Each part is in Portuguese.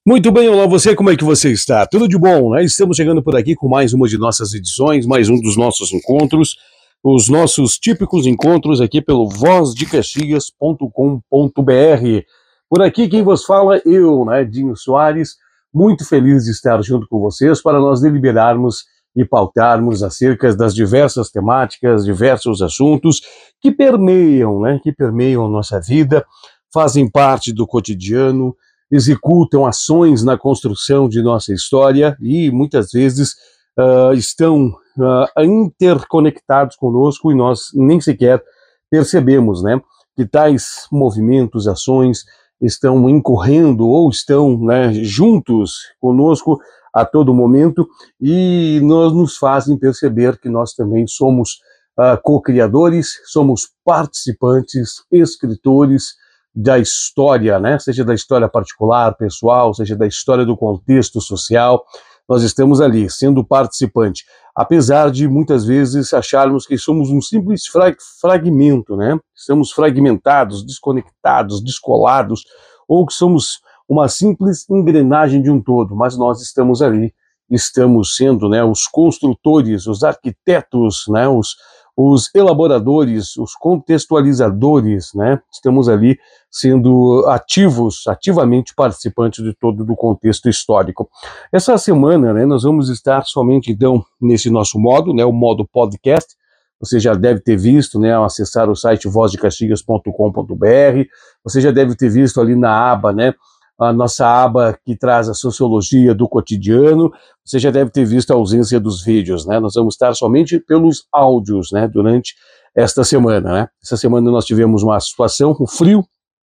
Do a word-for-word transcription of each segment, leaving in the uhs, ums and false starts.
Muito bem, olá você, como é que você está? Tudo de bom, né? Estamos chegando por aqui com mais uma de nossas edições, mais um dos nossos encontros, os nossos típicos encontros aqui pelo voz de caxias ponto com ponto br. Por aqui quem vos fala, eu, né, Dinho Soares, muito feliz de estar junto com vocês para nós deliberarmos e pautarmos acerca das diversas temáticas, diversos assuntos que permeiam, né, que permeiam a nossa vida, fazem parte do cotidiano, executam ações na construção de nossa história e muitas vezes uh, estão uh, interconectados conosco e nós nem sequer percebemos, né, que tais movimentos, ações estão incorrendo ou estão, né, juntos conosco a todo momento e nós nos fazem perceber que nós também somos uh, co-criadores, somos participantes, escritores da história, né? Seja da história particular, pessoal, seja da história do contexto social, nós estamos ali, sendo participante, apesar de muitas vezes acharmos que somos um simples fra- fragmento, né? Estamos fragmentados, desconectados, descolados, ou que somos uma simples engrenagem de um todo, mas nós estamos ali, estamos sendo, né, os construtores, os arquitetos, né, os os elaboradores, os contextualizadores, né? Estamos ali sendo ativos, ativamente participantes de todo o contexto histórico. Essa semana, né, nós vamos estar somente, então, nesse nosso modo, né, o modo podcast. Você já deve ter visto, né, ao acessar o site voz de caxias ponto com ponto br, você já deve ter visto ali na aba, né, a nossa aba que traz a sociologia do cotidiano, você já deve ter visto a ausência dos vídeos, né? Nós vamos estar somente pelos áudios, né, durante esta semana, né? Essa semana nós tivemos uma situação, o frio,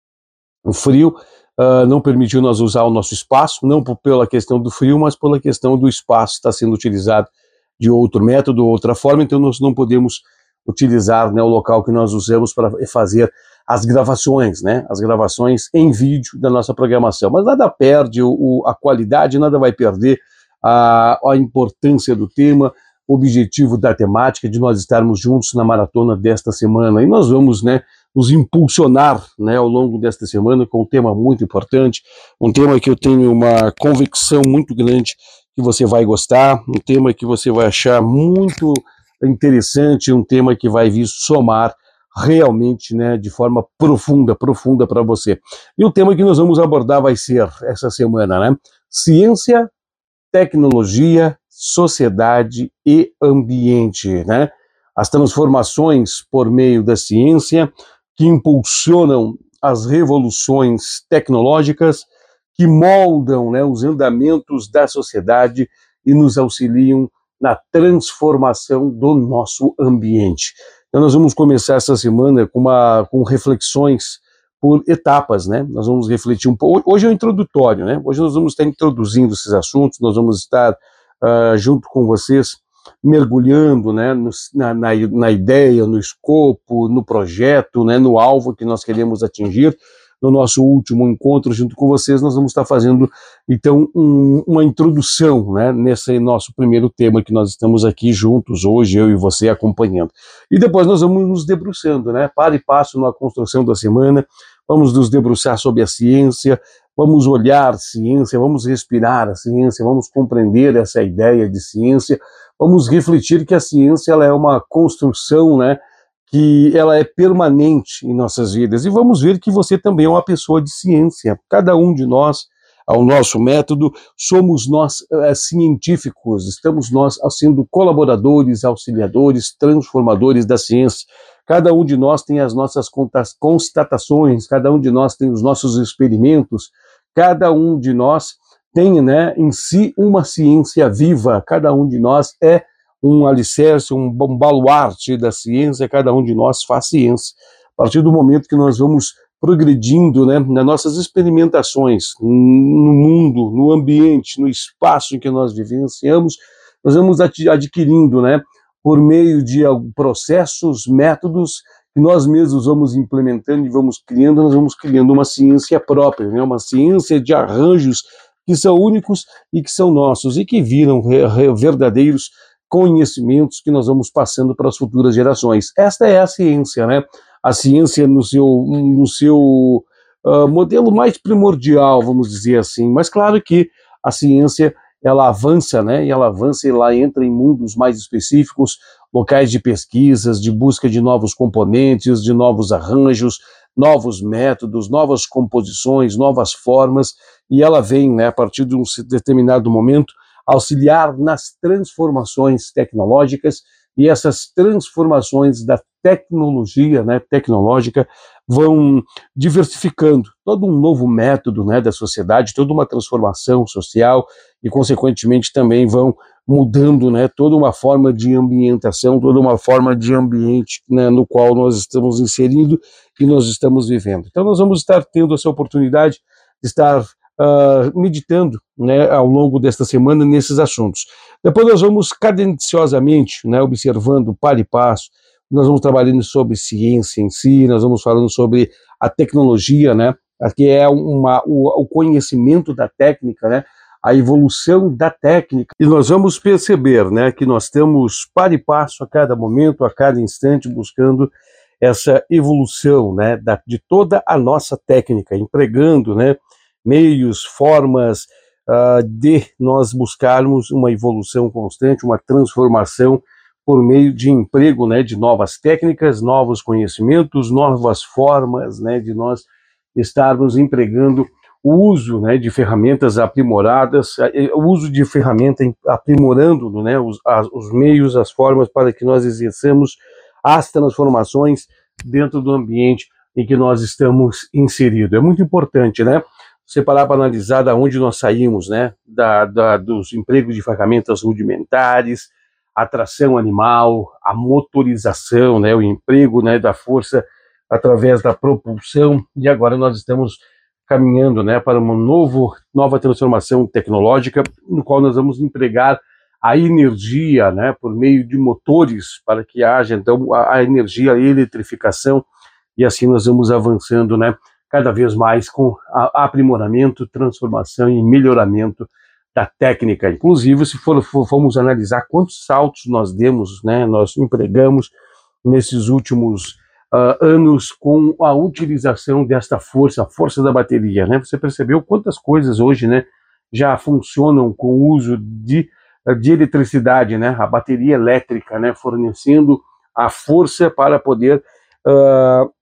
o frio uh, não permitiu nós usar o nosso espaço, não por, pela questão do frio, mas pela questão do espaço estar sendo utilizado de outro método, outra forma, então nós não podemos utilizar, né, o local que nós usamos para fazer as gravações, né, as gravações em vídeo da nossa programação, mas nada perde o, o, a qualidade, nada vai perder a, a importância do tema, o objetivo da temática, de nós estarmos juntos na maratona desta semana, e nós vamos, né, nos impulsionar, né, ao longo desta semana com um tema muito importante, um tema que eu tenho uma convicção muito grande que você vai gostar, um tema que você vai achar muito interessante, um tema que vai vir somar realmente, né, de forma profunda, profunda para você. E o tema que nós vamos abordar vai ser, essa semana, né, ciência, tecnologia, sociedade e ambiente, né, as transformações por meio da ciência que impulsionam as revoluções tecnológicas, que moldam, né, os andamentos da sociedade e nos auxiliam na transformação do nosso ambiente. Então nós vamos começar essa semana com, uma, com reflexões por etapas, né? Nós vamos refletir um pouco. Hoje é o introdutório, né? Hoje nós vamos estar introduzindo esses assuntos, nós vamos estar uh, junto com vocês mergulhando, né, no, na, na, na ideia, no escopo, no projeto, né, no alvo que nós queremos atingir. No nosso último encontro junto com vocês, nós vamos estar fazendo, então, um, uma introdução, né, nesse nosso primeiro tema que nós estamos aqui juntos hoje, eu e você acompanhando. E depois nós vamos nos debruçando, né, para e passo na construção da semana, vamos nos debruçar sobre a ciência, vamos olhar a ciência, vamos respirar a ciência, vamos compreender essa ideia de ciência, vamos refletir que a ciência ela é uma construção, né, que ela é permanente em nossas vidas. E vamos ver que você também é uma pessoa de ciência. Cada um de nós, ao nosso método, somos nós é, científicos, estamos nós sendo colaboradores, auxiliadores, transformadores da ciência. Cada um de nós tem as nossas constatações, cada um de nós tem os nossos experimentos, cada um de nós tem, né, em si uma ciência viva, cada um de nós é um alicerce, um baluarte da ciência, cada um de nós faz ciência. A partir do momento que nós vamos progredindo, né, nas nossas experimentações, no mundo, no ambiente, no espaço em que nós vivenciamos, nós vamos adquirindo, né, por meio de processos, métodos, que nós mesmos vamos implementando e vamos criando, nós vamos criando uma ciência própria, né, uma ciência de arranjos que são únicos e que são nossos, e que viram verdadeiros conhecimentos que nós vamos passando para as futuras gerações. Esta é a ciência, né? A ciência no seu, no seu uh, modelo mais primordial, vamos dizer assim, mas claro que a ciência ela avança, né, e ela avança e ela entra em mundos mais específicos, locais de pesquisas, de busca de novos componentes, de novos arranjos, novos métodos, novas composições, novas formas, e ela vem, né, a partir de um determinado momento, auxiliar nas transformações tecnológicas, e essas transformações da tecnologia, né, tecnológica, vão diversificando todo um novo método, né, da sociedade, toda uma transformação social, e consequentemente também vão mudando, né, toda uma forma de ambientação, toda uma forma de ambiente, né, no qual nós estamos inserindo e nós estamos vivendo. Então nós vamos estar tendo essa oportunidade de estar uh, meditando, né, ao longo desta semana nesses assuntos. Depois nós vamos cadenciosamente, né, observando passo e passo, nós vamos trabalhando sobre ciência em si, nós vamos falando sobre a tecnologia, né, que é uma, o, o conhecimento da técnica, né, a evolução da técnica, e nós vamos perceber, né, que nós temos par e passo a cada momento, a cada instante, buscando essa evolução, né, da, de toda a nossa técnica, empregando, né, meios, formas uh, de nós buscarmos uma evolução constante, uma transformação por meio de emprego, né, de novas técnicas, novos conhecimentos, novas formas, né, de nós estarmos empregando o uso, né, de ferramentas aprimoradas, o uso de ferramenta aprimorando, né, os, as, os meios, as formas para que nós exerçamos as transformações dentro do ambiente em que nós estamos inseridos. É muito importante, né, você parar para analisar da onde nós saímos, né, da, da, dos empregos de ferramentas rudimentares, a tração animal, a motorização, né, o emprego, né, da força através da propulsão, e agora nós estamos caminhando, né, para uma novo, nova transformação tecnológica, no qual nós vamos empregar a energia, né, por meio de motores, para que haja, então, a, a energia, a eletrificação, e assim nós vamos avançando, né, cada vez mais com a, aprimoramento, transformação e melhoramento da técnica. Inclusive, se for, for, formos analisar quantos saltos nós demos, né, nós empregamos nesses últimos Uh, anos com a utilização desta força, a força da bateria, né? Você percebeu quantas coisas hoje, né, já funcionam com o uso de, de eletricidade, né? A bateria elétrica, né, fornecendo a força para poder uh,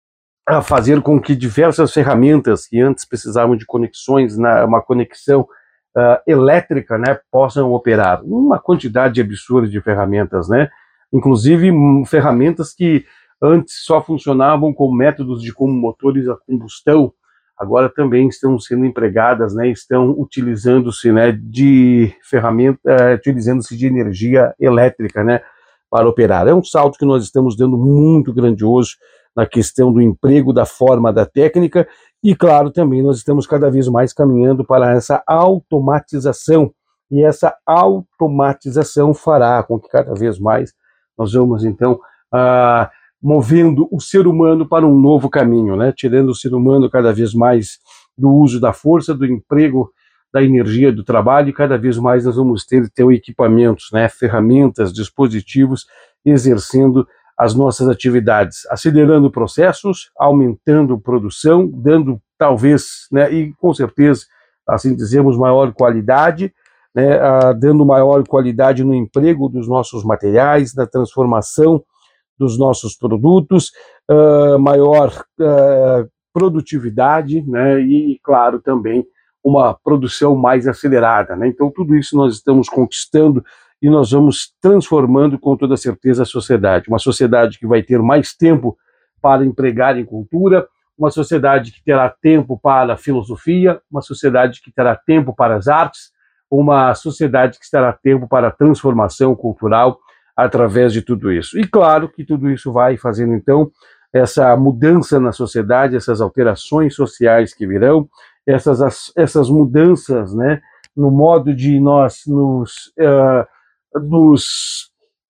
a fazer com que diversas ferramentas que antes precisavam de conexões, na, uma conexão uh, elétrica, né, possam operar. Uma quantidade absurda de ferramentas, né? Inclusive um, ferramentas que antes só funcionavam com métodos de como motores a combustão, agora também estão sendo empregadas, né, estão utilizando-se, né, de ferramenta, uh, utilizando-se de energia elétrica, né, para operar. É um salto que nós estamos dando muito grandioso na questão do emprego, da forma da técnica, e claro, também nós estamos cada vez mais caminhando para essa automatização, e essa automatização fará com que cada vez mais nós vamos, então, uh, movendo o ser humano para um novo caminho, né? Tirando o ser humano cada vez mais do uso da força, do emprego, da energia, do trabalho, e cada vez mais nós vamos ter, ter equipamentos, né? Ferramentas, dispositivos, exercendo as nossas atividades, acelerando processos, aumentando produção, dando talvez, né, e com certeza, assim dizemos, maior qualidade, né, ah, dando maior qualidade no emprego dos nossos materiais, na transformação dos nossos produtos, uh, maior uh, produtividade, né, e, claro, também uma produção mais acelerada, né? Então, tudo isso nós estamos conquistando e nós vamos transformando, com toda certeza, a sociedade. Uma sociedade que vai ter mais tempo para empregar em cultura, uma sociedade que terá tempo para a filosofia, uma sociedade que terá tempo para as artes, uma sociedade que terá tempo para a transformação cultural, através de tudo isso. E claro que tudo isso vai fazendo, então, essa mudança na sociedade, essas alterações sociais que virão, essas, essas mudanças, né, no modo de nós nos, uh, nos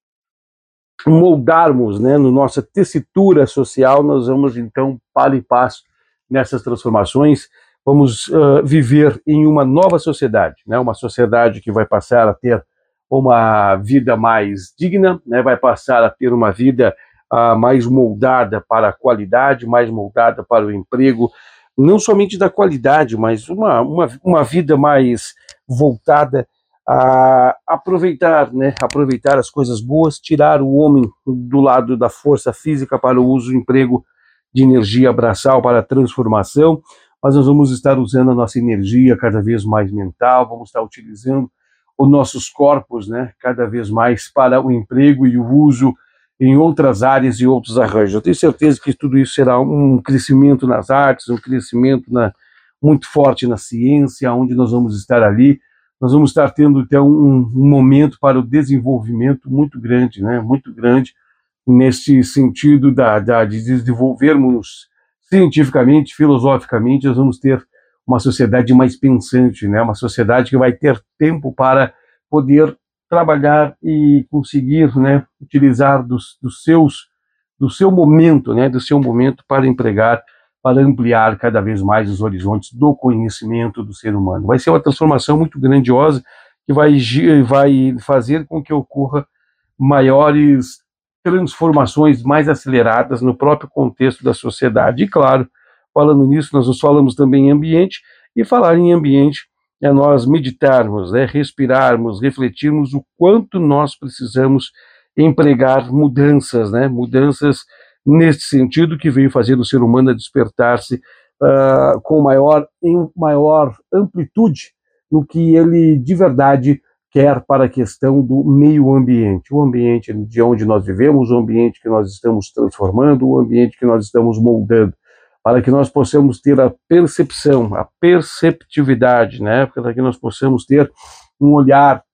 moldarmos, né, na nossa tessitura social, nós vamos, então, para e passo nessas transformações, vamos uh, viver em uma nova sociedade, né, uma sociedade que vai passar a ter uma vida mais digna, né, vai passar a ter uma vida uh, mais moldada para a qualidade, mais moldada para o emprego, não somente da qualidade, mas uma, uma, uma vida mais voltada a aproveitar, né, aproveitar as coisas boas, tirar o homem do lado da força física para o uso e emprego de energia braçal para a transformação, mas nós vamos estar usando a nossa energia cada vez mais mental, vamos estar utilizando os nossos corpos, né, cada vez mais para o emprego e o uso em outras áreas e outros arranjos. Eu tenho certeza que tudo isso será um crescimento nas artes, um crescimento na, muito forte na ciência, onde nós vamos estar ali. Nós vamos estar tendo então um, um momento para o desenvolvimento muito grande, né? Muito grande nesse sentido da, da, de desenvolvermos cientificamente, filosoficamente. Nós vamos ter uma sociedade mais pensante, né? Uma sociedade que vai ter tempo para poder trabalhar e conseguir, né, utilizar dos, dos seus, do seu momento, né, do seu momento para empregar, para ampliar cada vez mais os horizontes do conhecimento do ser humano. Vai ser uma transformação muito grandiosa que vai, vai fazer com que ocorra maiores transformações mais aceleradas no próprio contexto da sociedade. E claro, falando nisso, nós nos falamos também em ambiente, e falar em ambiente é nós meditarmos, né, respirarmos, refletirmos o quanto nós precisamos empregar mudanças, né, mudanças nesse sentido que veio fazer o ser humano a despertar-se uh, com maior, em maior amplitude no que ele de verdade quer para a questão do meio ambiente, o ambiente de onde nós vivemos, o ambiente que nós estamos transformando, o ambiente que nós estamos moldando, para que nós possamos ter a percepção, a perceptividade, né, para que nós possamos ter um olhar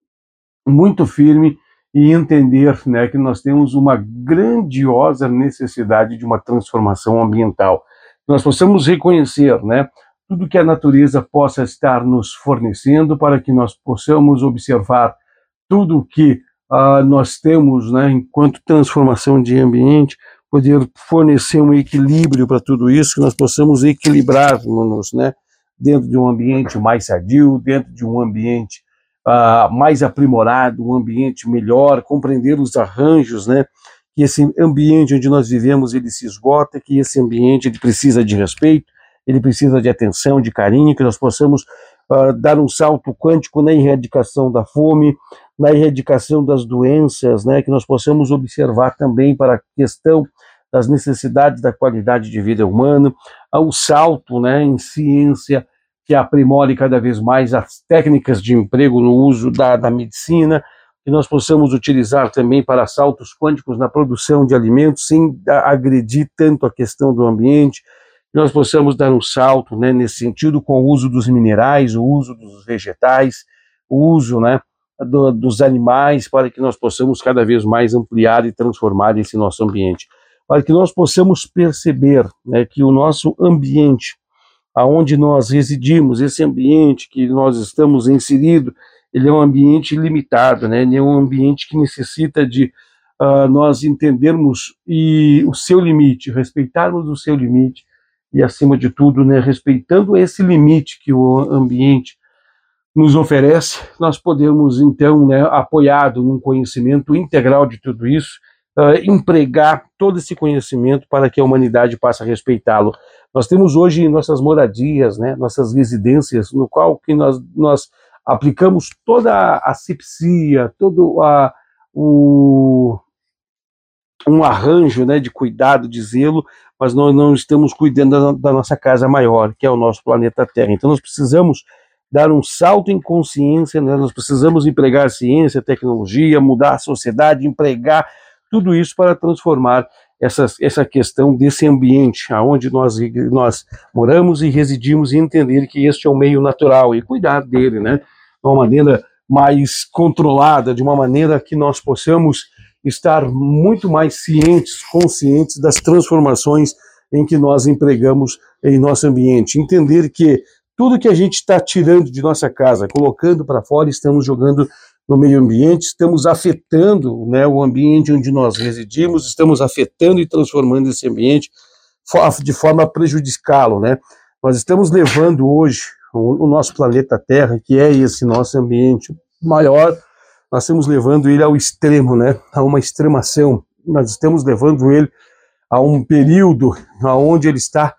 muito firme e entender, né, que nós temos uma grandiosa necessidade de uma transformação ambiental. Nós possamos reconhecer, né, tudo que a natureza possa estar nos fornecendo para que nós possamos observar tudo que uh, nós temos, né, enquanto transformação de ambiente, poder fornecer um equilíbrio para tudo isso, que nós possamos equilibrar-nos, né, dentro de um ambiente mais sadio, dentro de um ambiente Uh, mais aprimorado, um ambiente melhor, compreender os arranjos, né? Que esse ambiente onde nós vivemos, ele se esgota, que esse ambiente ele precisa de respeito, ele precisa de atenção, de carinho, que nós possamos uh, dar um salto quântico na erradicação da fome, na erradicação das doenças, né? Que nós possamos observar também para a questão das necessidades da qualidade de vida humana, o salto, né, em ciência, que aprimore cada vez mais as técnicas de emprego no uso da, da medicina, que nós possamos utilizar também para saltos quânticos na produção de alimentos, sem agredir tanto a questão do ambiente, que nós possamos dar um salto, né, nesse sentido com o uso dos minerais, o uso dos vegetais, o uso, né, do, dos animais, para que nós possamos cada vez mais ampliar e transformar esse nosso ambiente, para que nós possamos perceber, né, que o nosso ambiente, aonde nós residimos, esse ambiente que nós estamos inseridos, ele é um ambiente limitado, né? Ele é um ambiente que necessita de uh, nós entendermos e o seu limite, respeitarmos o seu limite e, acima de tudo, né, respeitando esse limite que o ambiente nos oferece, nós podemos, então, né, apoiado num conhecimento integral de tudo isso, uh, empregar todo esse conhecimento para que a humanidade passe a respeitá-lo. Nós temos hoje nossas moradias, né, nossas residências, no qual que nós, nós aplicamos toda a asepsia, todo a, o, um arranjo, né, de cuidado, de zelo, mas nós não estamos cuidando da, da nossa casa maior, que é o nosso planeta Terra. Então nós precisamos dar um salto em consciência, né, nós precisamos empregar ciência, tecnologia, mudar a sociedade, empregar tudo isso para transformar Essa, essa questão desse ambiente onde nós, nós moramos e residimos, e entender que este é o meio natural e cuidar dele, né, de uma maneira mais controlada, de uma maneira que nós possamos estar muito mais cientes, conscientes das transformações em que nós empregamos em nosso ambiente. Entender que tudo que a gente está tirando de nossa casa, colocando para fora, estamos jogando no meio ambiente, estamos afetando, né, o ambiente onde nós residimos, estamos afetando e transformando esse ambiente de forma a prejudicá-lo, né? Nós estamos levando hoje o, o nosso planeta Terra, que é esse nosso ambiente maior, nós estamos levando ele ao extremo, né, a uma extremação, nós estamos levando ele a um período onde ele está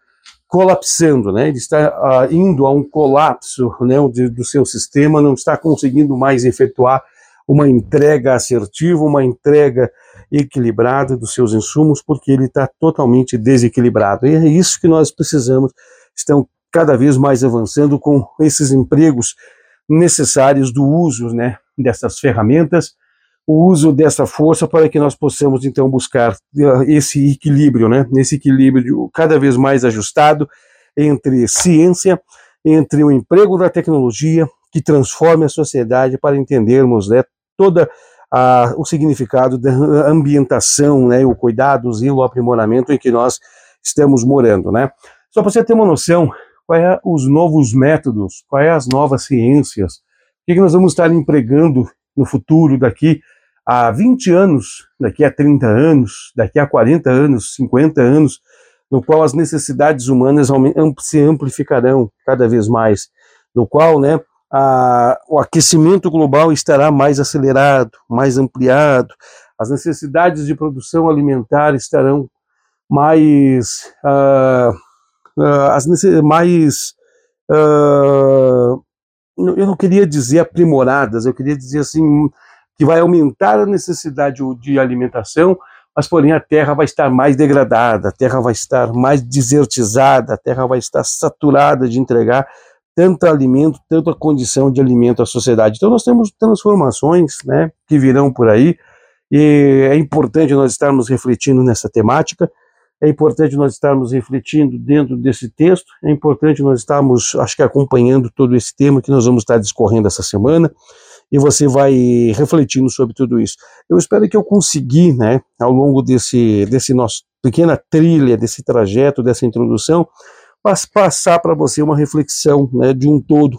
colapsando, né? Ele está uh, indo a um colapso, né, do, do seu sistema, não está conseguindo mais efetuar uma entrega assertiva, uma entrega equilibrada dos seus insumos, porque ele está totalmente desequilibrado. E é isso que nós precisamos, estão cada vez mais avançando com esses empregos necessários do uso, né, dessas ferramentas, o uso dessa força para que nós possamos então buscar esse equilíbrio, né, esse equilíbrio cada vez mais ajustado entre ciência, entre o emprego da tecnologia que transforme a sociedade para entendermos, né, toda a, o significado da ambientação, né, o cuidado, o zelo, o aprimoramento em que nós estamos morando, né. Só para você ter uma noção, quais são os novos métodos, quais as novas ciências, o que, que nós vamos estar empregando no futuro, daqui a vinte anos, daqui a trinta anos, daqui a quarenta anos, cinquenta anos, no qual as necessidades humanas se amplificarão cada vez mais, no qual, né, a, o aquecimento global estará mais acelerado, mais ampliado, as necessidades de produção alimentar estarão mais, uh, uh, as necess- mais uh, eu não queria dizer aprimoradas, eu queria dizer assim, que vai aumentar a necessidade de alimentação, mas porém a terra vai estar mais degradada, a terra vai estar mais desertizada, a terra vai estar saturada de entregar tanto alimento, tanta condição de alimento à sociedade. Então nós temos transformações, né, que virão por aí, e é importante nós estarmos refletindo nessa temática, é importante nós estarmos refletindo dentro desse texto, é importante nós estarmos, acho que acompanhando todo esse tema que nós vamos estar discorrendo essa semana, e você vai refletindo sobre tudo isso. Eu espero que eu consegui, né, ao longo desse, desse nosso pequena trilha, desse trajeto, dessa introdução, passar para você uma reflexão, né, de um todo,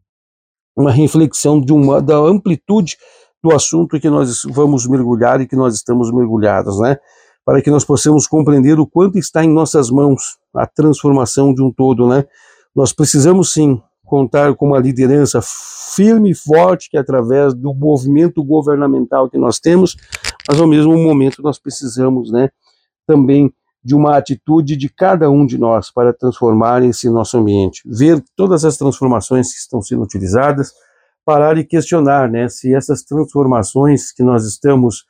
uma reflexão de uma, da amplitude do assunto que nós vamos mergulhar e que nós estamos mergulhados, né, para que nós possamos compreender o quanto está em nossas mãos a transformação de um todo, né. Nós precisamos sim contar com uma liderança firme e forte, que através do movimento governamental que nós temos, mas ao mesmo momento nós precisamos, né, também de uma atitude de cada um de nós para transformar esse nosso ambiente, ver todas as transformações que estão sendo utilizadas, parar e questionar, né, se essas transformações que nós estamos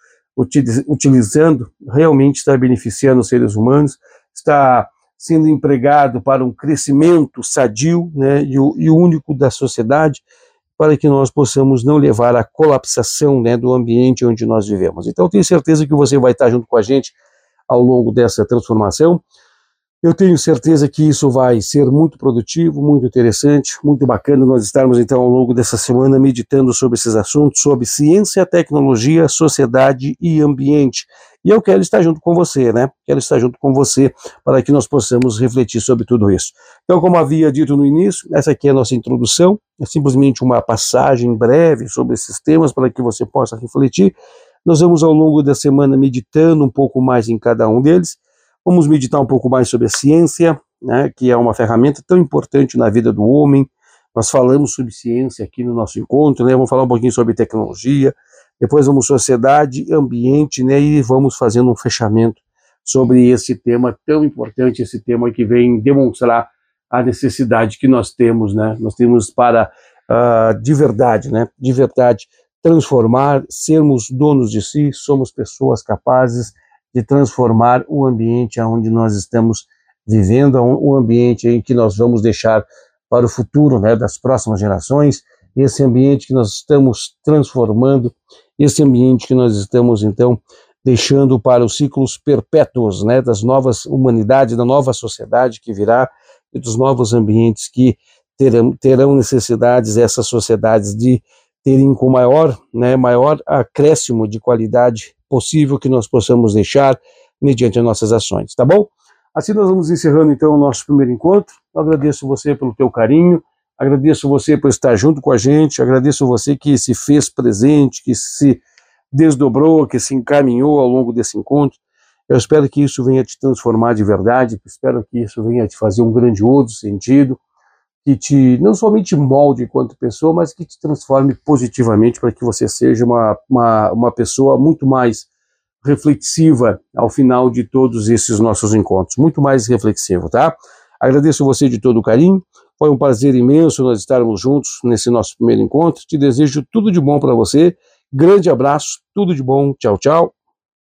utilizando realmente está beneficiando os seres humanos, está sendo empregado para um crescimento sadio, né, e, o, e único da sociedade, para que nós possamos não levar à colapsação, né, do ambiente onde nós vivemos. Então, eu tenho certeza que você vai estar junto com a gente ao longo dessa transformação. Eu tenho certeza que isso vai ser muito produtivo, muito interessante, muito bacana nós estarmos então ao longo dessa semana meditando sobre esses assuntos, sobre ciência, tecnologia, sociedade e ambiente. E eu quero estar junto com você, né? Quero estar junto com você para que nós possamos refletir sobre tudo isso. Então, como havia dito no início, essa aqui é a nossa introdução, é simplesmente uma passagem breve sobre esses temas para que você possa refletir. Nós vamos ao longo da semana meditando um pouco mais em cada um deles. Vamos meditar um pouco mais sobre a ciência, né, que é uma ferramenta tão importante na vida do homem. Nós falamos sobre ciência aqui no nosso encontro, né, vamos falar um pouquinho sobre tecnologia, depois vamos sociedade, ambiente, né, e vamos fazendo um fechamento sobre esse tema tão importante, esse tema que vem demonstrar a necessidade que nós temos, né, nós temos para, uh, de verdade, né, de verdade, transformar, sermos donos de si, somos pessoas capazes de transformar o ambiente onde nós estamos vivendo, o ambiente em que nós vamos deixar para o futuro, né, das próximas gerações, esse ambiente que nós estamos transformando, esse ambiente que nós estamos, então, deixando para os ciclos perpétuos, né, das novas humanidades, da nova sociedade que virá, e dos novos ambientes que terão, terão necessidades, essas sociedades, de terem com maior, né, maior acréscimo de qualidade possível que nós possamos deixar mediante as nossas ações, tá bom? Assim nós vamos encerrando então o nosso primeiro encontro. Eu agradeço você pelo teu carinho, agradeço você por estar junto com a gente, agradeço você que se fez presente, que se desdobrou, que se encaminhou ao longo desse encontro. Eu espero que isso venha te transformar de verdade, espero que isso venha te fazer um grandioso sentido, que te, não somente molde enquanto pessoa, mas que te transforme positivamente para que você seja uma, uma, uma pessoa muito mais reflexiva ao final de todos esses nossos encontros, muito mais reflexivo, tá? Agradeço você de todo o carinho, foi um prazer imenso nós estarmos juntos nesse nosso primeiro encontro, te desejo tudo de bom para você, grande abraço, tudo de bom, tchau, tchau.